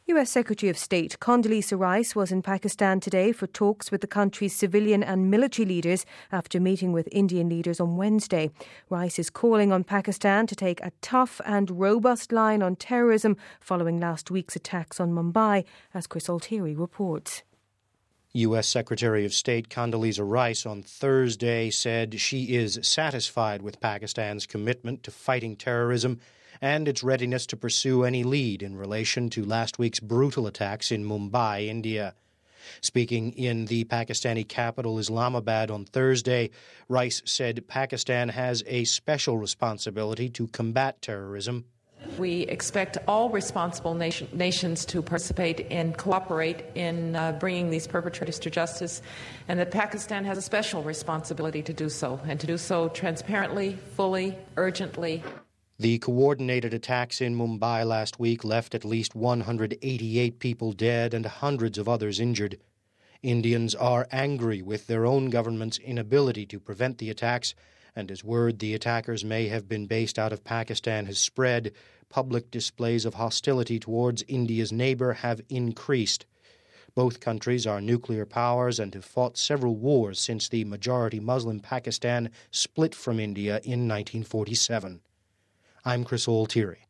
US Secretary of State Condoleezza Rice was in Pakistan today for talks with the country's civilian and military leaders after meeting with Indian leaders on Wednesday. Rice is calling on Pakistan to take a tough and robust line on terrorism following last week's attacks on Mumbai, as Chris Altieri reports. U.S. Secretary of State Condoleezza Rice on Thursday said she is satisfied with Pakistan's commitment to fighting terrorism and its readiness to pursue any lead in relation to last week's brutal attacks in Mumbai, India. Speaking in the Pakistani capital, Islamabad, on Thursday, Rice said Pakistan has a special responsibility to combat terrorism. We expect all responsible nations to participate and cooperate in bringing these perpetrators to justice, and that Pakistan has a special responsibility to do so, and to do so transparently, fully, urgently. The coordinated attacks in Mumbai last week left at least 188 people dead and hundreds of others injured. Indians are angry with their own government's inability to prevent the attacks, and as word the attackers may have been based out of Pakistan has spread, public displays of hostility towards India's neighbor have increased. Both countries are nuclear powers and have fought several wars since the majority Muslim Pakistan split from India in 1947. I'm Chris Altieri.